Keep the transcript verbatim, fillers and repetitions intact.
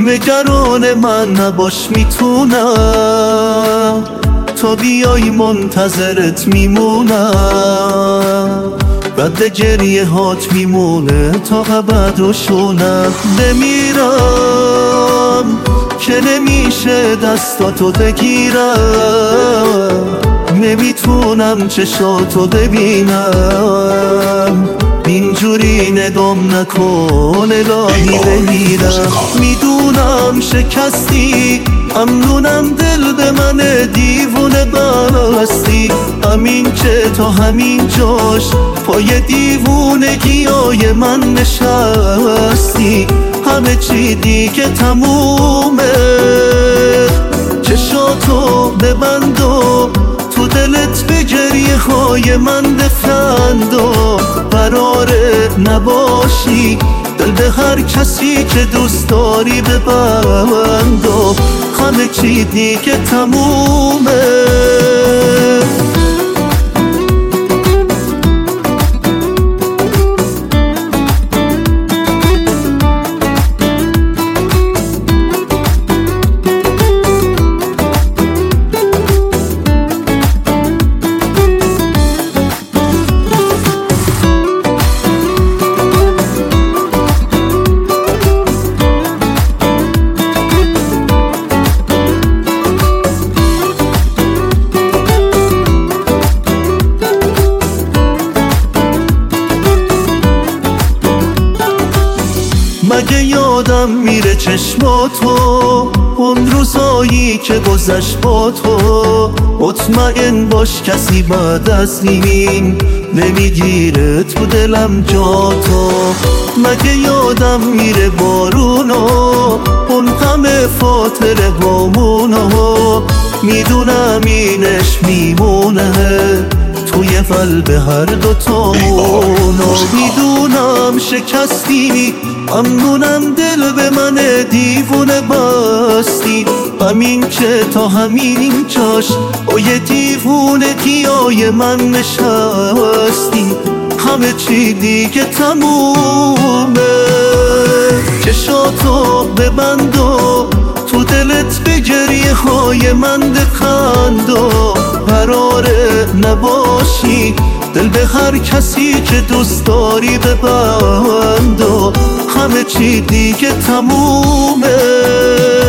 نگران من نباش میتونم، تا بیای منتظرت میمونم. رد گریه هات میمونه تا ابد و شونم. نمیرم که نمیشه دستاتو بگیرم، نمیتونم چشاتو ببینم. اینجوری نگام نکن الهی بمیرم. میدونم شکستی، ممنونم دل به من دیوونه بستی. همین که تا همین جاش پای دیوونگیای من نشستی. همه چی دیگه تمومه، چشاتو ببند و تو دلت به گریه های من بخند و قراره نباشی دل به هر کسی که دوست داری ببند و همه چی دیگه تمومه. مگه یادم میره چشماتو، اون روزایی که گذشت با تو. مطمئن باش کسی بعد از این نمیگیره تو دلم جا تو. مگه یادم میره بارونو، اون همه فاطره بامونو. میدونم اینش میمونه توی قلب هر دوتامونو. میدونم شکستی، ممنونم دل به من دیوونه بستی. همین که تا همین جاش با یه دیوونه گیای من نشستی. همه چی دیگه تمومه، چشاتو ببند و تو دلت به گریه های من بخند و قراره نباشی دل به هر کسی که دوست داری ببند و همه چی دیگه تمومه.